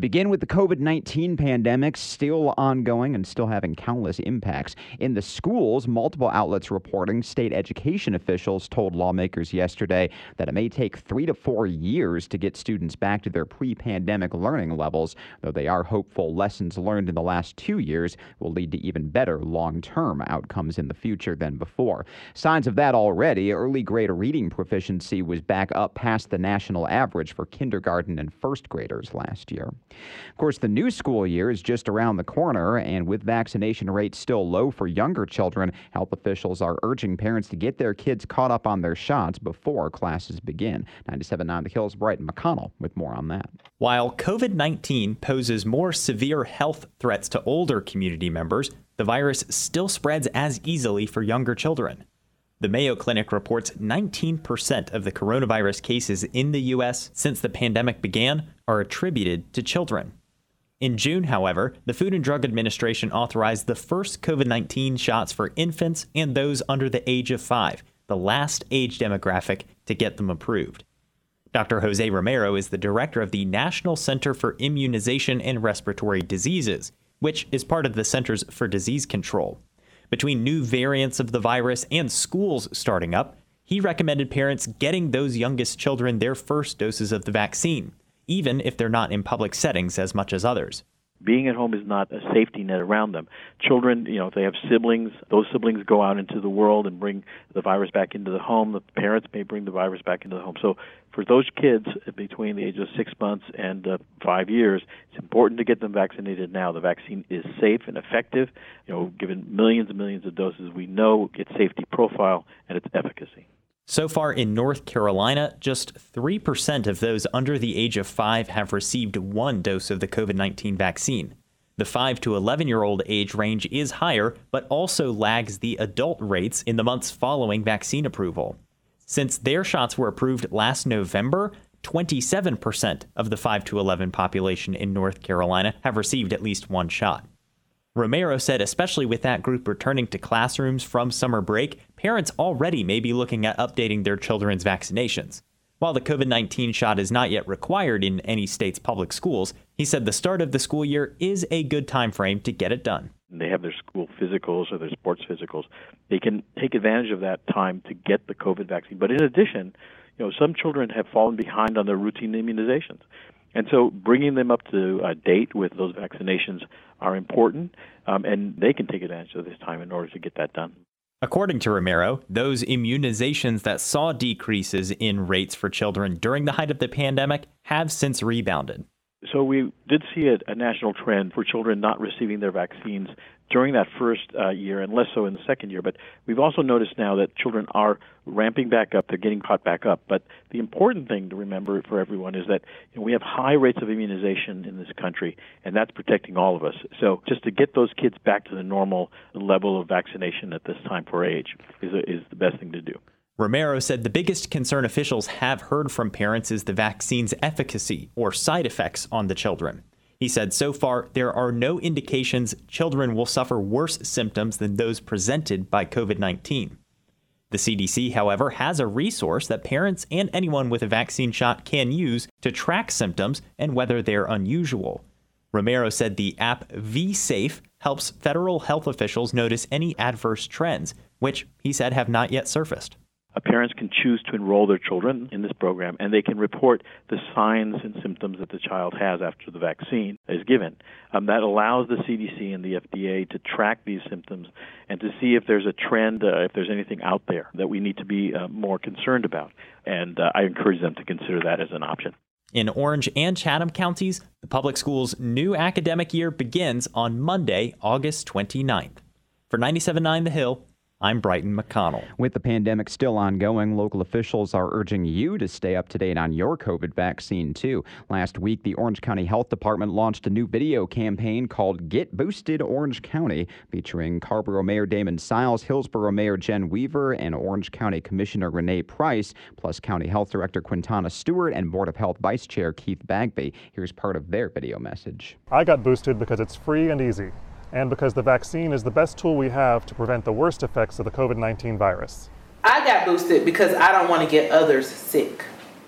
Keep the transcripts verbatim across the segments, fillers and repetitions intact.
begin with the COVID nineteen pandemic still ongoing and still having countless impacts. In the schools, multiple outlets reporting state education officials told lawmakers yesterday that it may take three to four years to get students back to their pre-pandemic learning levels, though they are hopeful lessons learned in the last two years will lead to even better long-term outcomes in the future than before. Signs of that already. Early grade reading proficiency was back up past the national average for kindergarten and first graders last year. Of course, the new school year is just around the corner, and with vaccination rates still low for younger children, health officials are urging parents to get their kids caught up on their shots before classes begin. ninety-seven point nine The Hills, Brighton McConnell with more on that. While COVID nineteen poses more severe health threats to older community members, the virus still spreads as easily for younger children. The Mayo Clinic reports nineteen percent of the coronavirus cases in the U S since the pandemic began are attributed to children. In June, however, the Food and Drug Administration authorized the first COVID nineteen shots for infants and those under the age of five, the last age demographic to get them approved. Doctor Jose Romero is the director of the National Center for Immunization and Respiratory Diseases, which is part of the Centers for Disease Control. Between new variants of the virus and schools starting up, he recommended parents getting those youngest children their first doses of the vaccine, even if they're not in public settings as much as others. Being at home is not a safety net around them. Children, you know, if they have siblings, those siblings go out into the world and bring the virus back into the home. The parents may bring the virus back into the home. So for those kids between the age of six months and uh, five years, it's important to get them vaccinated now. The vaccine is safe and effective. You know, given millions and millions of doses, we know its safety profile and its efficacy. So far in North Carolina, just three percent of those under the age of five have received one dose of the COVID nineteen vaccine. The five to eleven-year-old age range is higher, but also lags the adult rates in the months following vaccine approval. Since their shots were approved last November, twenty-seven percent of the five to eleven population in North Carolina have received at least one shot. Romero said especially with that group returning to classrooms from summer break, parents already may be looking at updating their children's vaccinations. While the COVID nineteen shot is not yet required in any state's public schools, he said the start of the school year is a good time frame to get it done. They have their school physicals or their sports physicals. They can take advantage of that time to get the COVID vaccine. But in addition, you know, some children have fallen behind on their routine immunizations. And so bringing them up to a date with those vaccinations are important, um, and they can take advantage of this time in order to get that done. According to Romero, those immunizations that saw decreases in rates for children during the height of the pandemic have since rebounded. So we did see a, a national trend for children not receiving their vaccines during that first uh, year and less so in the second year. But we've also noticed now that children are ramping back up. They're getting caught back up. But the important thing to remember for everyone is that you know, we have high rates of immunization in this country, and that's protecting all of us. So just to get those kids back to the normal level of vaccination at this time for age is, a, is the best thing to do. Romero said the biggest concern officials have heard from parents is the vaccine's efficacy or side effects on the children. He said so far there are no indications children will suffer worse symptoms than those presented by COVID nineteen. The C D C, however, has a resource that parents and anyone with a vaccine shot can use to track symptoms and whether they're unusual. Romero said the app V-Safe helps federal health officials notice any adverse trends, which he said have not yet surfaced. Uh, parents can choose to enroll their children in this program, and they can report the signs and symptoms that the child has after the vaccine is given. Um, that allows the C D C and the F D A to track these symptoms and to see if there's a trend, uh, if there's anything out there that we need to be uh, more concerned about. And uh, I encourage them to consider that as an option. In Orange and Chatham counties, the public schools' new academic year begins on Monday, August twenty-ninth. For ninety-seven point nine The Hill, I'm Brighton McConnell. With the pandemic still ongoing, local officials are urging you to stay up to date on your COVID vaccine, too. Last week, the Orange County Health Department launched a new video campaign called Get Boosted Orange County, featuring Carrboro Mayor Damon Siles, Hillsborough Mayor Jen Weaver, and Orange County Commissioner Renee Price, plus County Health Director Quintana Stewart and Board of Health Vice Chair Keith Bagby. Here's part of their video message. I got boosted because it's free and easy, and because the vaccine is the best tool we have to prevent the worst effects of the COVID nineteen virus. I got boosted because I don't want to get others sick.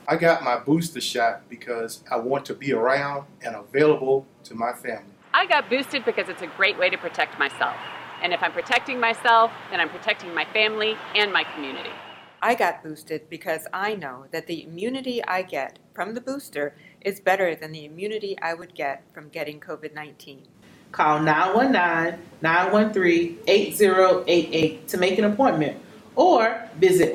I got my booster shot because I want to be around and available to my family. I got boosted because it's a great way to protect myself. And if I'm protecting myself, then I'm protecting my family and my community. I got boosted because I know that the immunity I get from the booster is better than the immunity I would get from getting covid nineteen. Call nine one nine, nine one three, eight zero eight eight to make an appointment or visit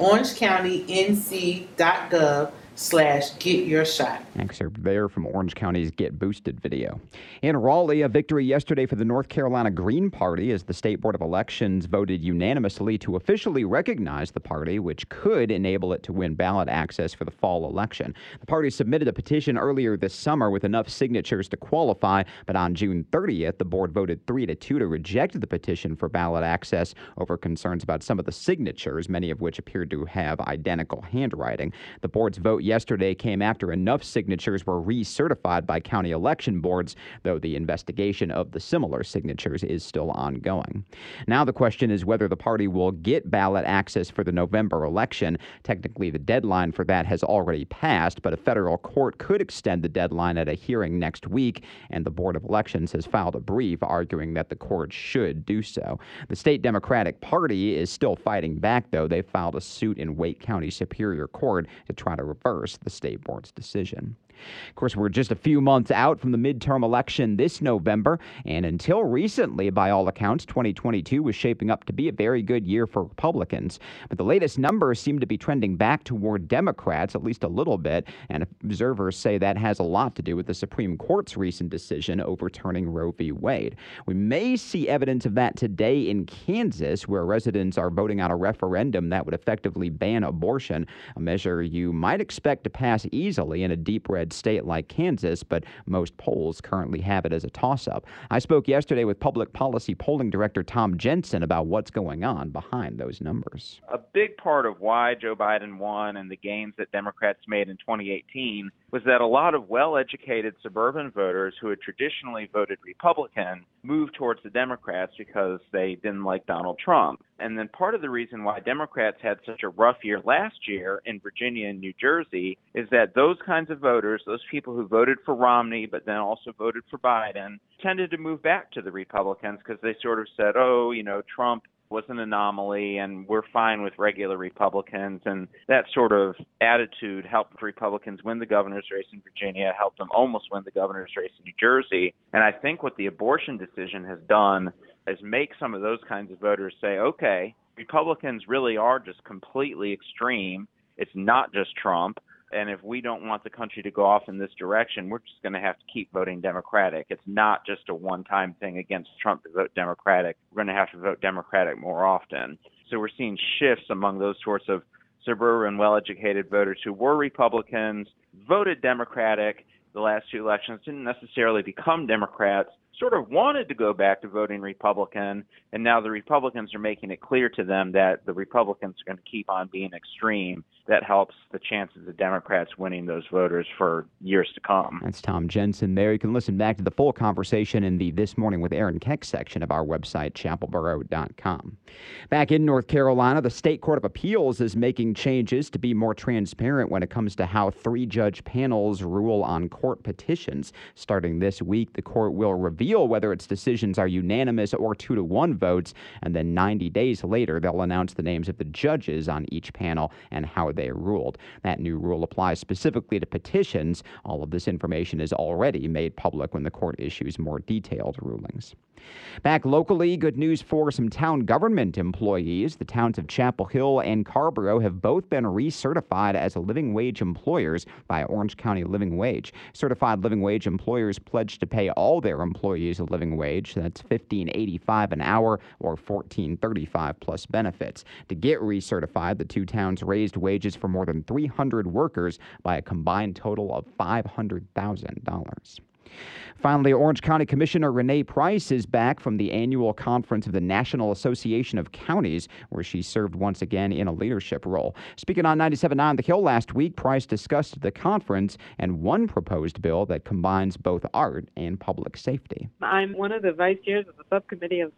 orangecounty.nc.gov slash get your shot. Excerpt there from Orange County's Get Boosted video. In Raleigh, a victory yesterday for the North Carolina Green Party as the State Board of Elections voted unanimously to officially recognize the party, which could enable it to win ballot access for the fall election. The party submitted a petition earlier this summer with enough signatures to qualify, but on June thirtieth, the board voted three to two to reject the petition for ballot access over concerns about some of the signatures, many of which appeared to have identical handwriting. The board's vote yesterday came after enough signatures were recertified by county election boards, though the investigation of the similar signatures is still ongoing. Now the question is whether the party will get ballot access for the November election. Technically, the deadline for that has already passed, but a federal court could extend the deadline at a hearing next week, and the Board of Elections has filed a brief arguing that the court should do so. The state Democratic Party is still fighting back, though. They filed a suit in Wake County Superior Court to try to reverse the state board's decision. Of course, we're just a few months out from the midterm election this November, and until recently, by all accounts, twenty twenty-two was shaping up to be a very good year for Republicans. But the latest numbers seem to be trending back toward Democrats, at least a little bit, and observers say that has a lot to do with the Supreme Court's recent decision overturning Roe v. Wade. We may see evidence of that today in Kansas, where residents are voting on a referendum that would effectively ban abortion, a measure you might expect to pass easily in a deep red state like Kansas, but most polls currently have it as a toss-up. I spoke yesterday with public policy polling director Tom Jensen about what's going on behind those numbers. A big part of why Joe Biden won and the gains that Democrats made in twenty eighteen was that a lot of well-educated suburban voters who had traditionally voted Republican moved towards the Democrats because they didn't like Donald Trump. And then part of the reason why Democrats had such a rough year last year in Virginia and New Jersey is that those kinds of voters, those people who voted for Romney but then also voted for Biden, tended to move back to the Republicans because they sort of said, oh, you know, Trump was an anomaly and we're fine with regular Republicans. And that sort of attitude helped Republicans win the governor's race in Virginia, helped them almost win the governor's race in New Jersey. And I think what the abortion decision has done is make some of those kinds of voters say, okay, Republicans really are just completely extreme. It's not just Trump. And if we don't want the country to go off in this direction, we're just going to have to keep voting Democratic. It's not just a one-time thing against Trump to vote Democratic. We're going to have to vote Democratic more often. So we're seeing shifts among those sorts of suburban, well-educated voters who were Republicans, voted Democratic the last two elections, didn't necessarily become Democrats, sort of wanted to go back to voting Republican, and now the Republicans are making it clear to them that the Republicans are going to keep on being extreme. That helps the chances of Democrats winning those voters for years to come. That's Tom Jensen there. You can listen back to the full conversation in the This Morning with Aaron Keck section of our website, chapel borough dot com. Back in North Carolina, the State Court of Appeals is making changes to be more transparent when it comes to how three-judge panels rule on court petitions. Starting this week, the court will reveal whether its decisions are unanimous or two to one votes, and then ninety days later, they'll announce the names of the judges on each panel and how they ruled. That new rule applies specifically to petitions. All of this information is already made public when the court issues more detailed rulings. Back locally, good news for some town government employees. The towns of Chapel Hill and Carrboro have both been recertified as living wage employers by Orange County Living Wage. Certified living wage employers pledge to pay all their employees a living wage. That's fifteen eighty-five an hour or fourteen thirty-five plus benefits. To get recertified, the two towns raised wages for more than three hundred workers by a combined total of five hundred thousand dollars. Finally, Orange County Commissioner Renee Price is back from the annual conference of the National Association of Counties, where she served once again in a leadership role. Speaking on ninety-seven point nine The Hill last week, Price discussed the conference and one proposed bill that combines both art and public safety. I'm one of the vice chairs of the subcommittee of the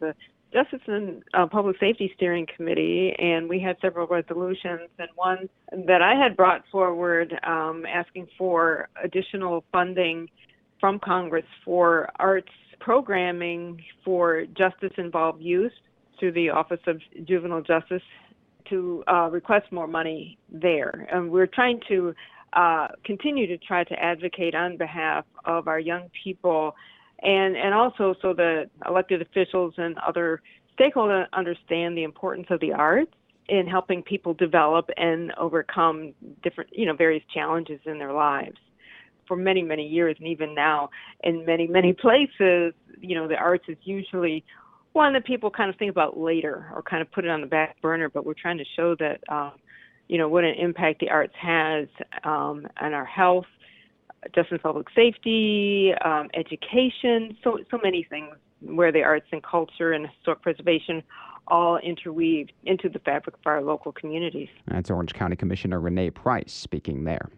Justice and uh, Public Safety Steering Committee, and we had several resolutions, and one that I had brought forward um, asking for additional funding from Congress for arts programming for justice-involved youth through the Office of Juvenile Justice to uh, request more money there. And we're trying to uh, continue to try to advocate on behalf of our young people, and, and also so that elected officials and other stakeholders understand the importance of the arts in helping people develop and overcome different, you know, various challenges in their lives. For many, many years, and even now in many, many places, you know, the arts is usually one that people kind of think about later or kind of put it on the back burner, but we're trying to show that, um, you know, what an impact the arts has um, on our health, justice and public safety, um, education, so so many things where the arts and culture and historic preservation all interweave into the fabric of our local communities. That's Orange County Commissioner Renee Price speaking there.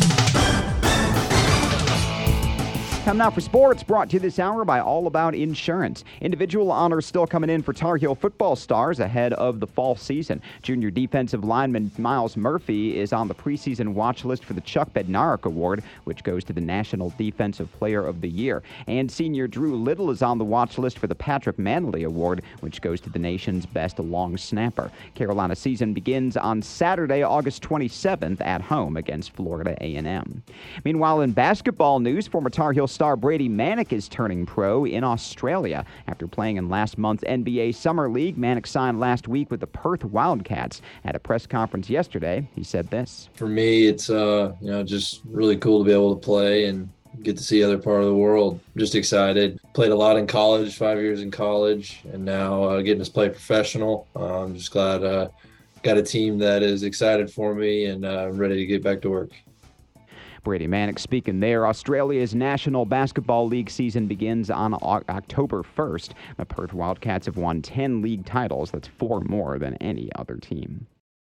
Time now for sports, brought to you this hour by All About Insurance. Individual honors still coming in for Tar Heel football stars ahead of the fall season. Junior defensive lineman Miles Murphy is on the preseason watch list for the Chuck Bednarik Award, which goes to the National Defensive Player of the Year. And senior Drew Little is on the watch list for the Patrick Manley Award, which goes to the nation's best long snapper. Carolina season begins on Saturday, August twenty-seventh at home against Florida A and M. Meanwhile, in basketball news, former Tar Heel star Brady Manek is turning pro in Australia. After playing in last month's N B A Summer League, Manek signed last week with the Perth Wildcats. At a press conference yesterday, he said this. For me, it's uh, you know just really cool to be able to play and get to see other part of the world. I'm just excited. Played a lot in college, five years in college, and now uh, getting to play professional. Uh, I'm just glad uh, got a team that is excited for me and uh, ready to get back to work. Brady Manek speaking there. Australia's National Basketball League season begins on October first. The Perth Wildcats have won ten league titles. That's four more than any other team.